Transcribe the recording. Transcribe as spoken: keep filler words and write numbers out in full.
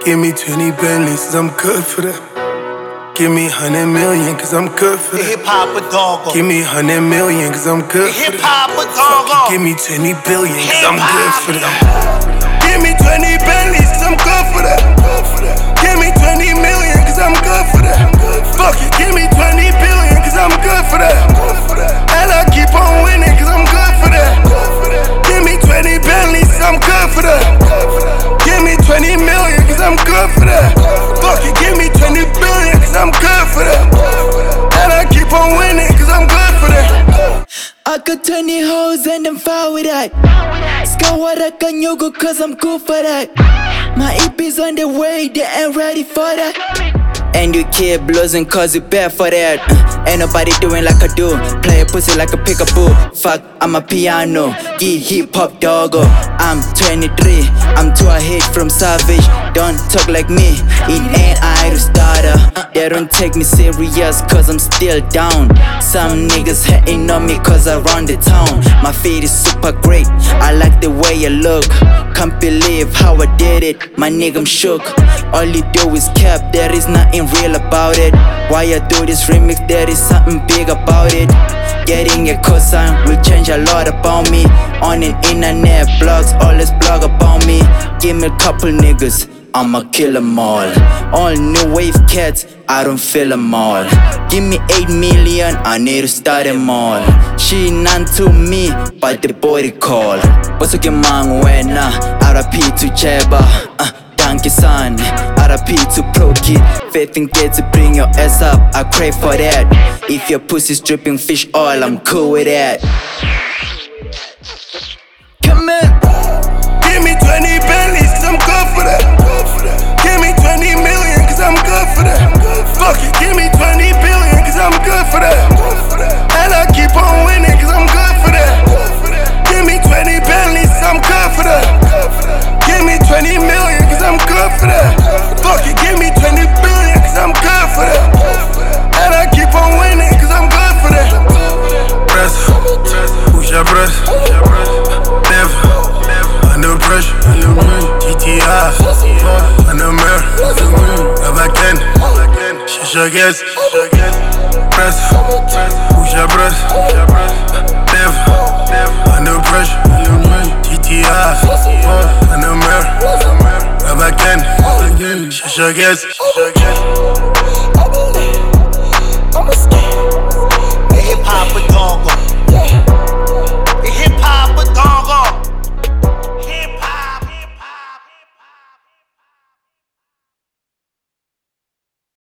Give me twenty Bentleys, cause I'm good for that. Give me hundred million, cause I'm good for that. Hip hop a dog. Give me hundred million, cause I'm good for that. Hip hop a dog. Give me twenty billion, cause I'm good for that. Give me twenty Bentleys, cause I'm good for that. Give me twenty million, cause I'm good for that. Fuck it, give me twenty billion, cause I'm good for that. And I keep on winning, cause I'm good for that. Give me twenty Bentleys, cause I'm good for that. Give me twenty million, cause I'm good for that. Fuck it, give me twenty billion, cause I'm good for that. And I keep on winning, cause I'm good for that. I got twenty hoes and I'm fine with that. Skawara kan yogo cause I'm cool for that. My E P's on the way, they ain't ready for that. And you keep bluesing cause you bad for that. uh, Ain't nobody doing like I do. Play a pussy like a peekaboo. Fuck, I'm a piano. Gee hip hop doggo. I'm twenty-three, I'm too ahead from savage. Don't talk like me, it ain't I to starter. They don't take me serious cause I'm still down. Some niggas hating on me cause I run the town. My feet is super great, I like the way you look. Can't believe how I did it, my nigga I'm shook. All you do is cap, there is nothing real about it. Why I do this remix, there is something big about it. Getting a cosign will change a lot about me. On an internet, blogs always blog about me. Give me a couple niggas, I'ma kill them all. All new wave cats, I don't feel them all. Give me eight million, I need to start them all. She none to me, but the body call. What's a man when R I P to Cheba. uh, Thank you son, R I P to Pro Kid. Faith in kids to bring your ass up, I crave for that. If your pussy's dripping fish oil, I'm cool with that. Come in. Give me twenty Bentleys, cause I'm good for that. Give me twenty million, cause I'm good for that. Fuck it, give me twenty billion, cause I'm good for that. And I keep on winning, cause I'm good for that. Give me twenty Bentleys, cause I'm good for that. Give me twenty million, cause I'm good for that. Fuck it, give me twenty billion, cause I'm good for that. And I keep on winning, cause I'm good for that. Press, who's your breath? Never, under pressure. G T I, under mirror. If I can, she should guess. Press, who's your breath? Never, under pressure. G T I, under mirror. If I can, she should guess. Hip hop a dog.